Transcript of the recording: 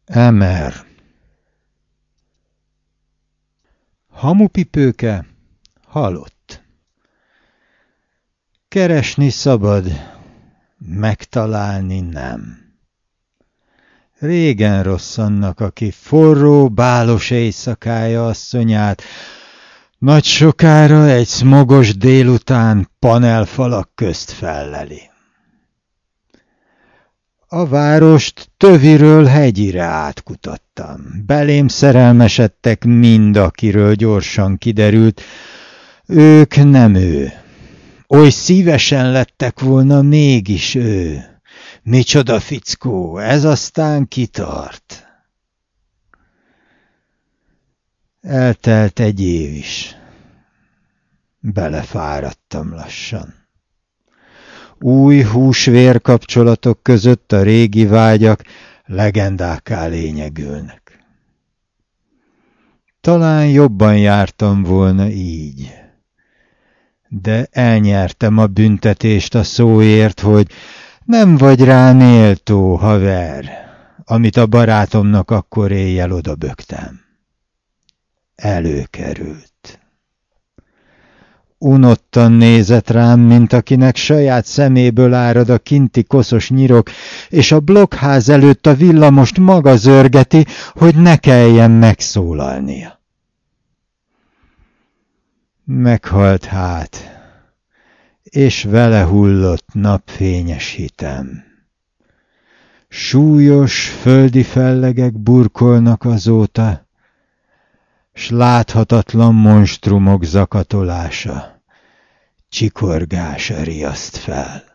Emer. Hamupipőke halott. Keresni szabad, megtalálni nem. Régen rossz annak, aki forró, bálos éjszakája asszonyát nagy sokára egy szmogos délután panelfalak közt felleli. A várost töviről hegyire átkutattam. Belém szerelmesedtek mind, akiről gyorsan kiderült, ők nem ő. Oly szívesen lettek volna mégis ő. Micsoda fickó, ez aztán kitart. Eltelt egy év is. Belefáradtam lassan. Új hús-vér kapcsolatok között a régi vágyak legendákká lényegülnek. Talán jobban jártam volna így, de elnyertem a büntetést a szóért, hogy nem vagy rá méltó, haver, amit a barátomnak akkor éjjel odabögtem. Előkerült. Unottan nézett rám, mint akinek saját szeméből árad a kinti koszos nyirok, és a blokkház előtt a villamost maga zörgeti, hogy ne kelljen megszólalnia. Meghalt hát, és vele hullott napfényes hitem. Súlyos földi fellegek burkolnak azóta, s láthatatlan monstrumok zakatolása, csikorgása riaszt fel.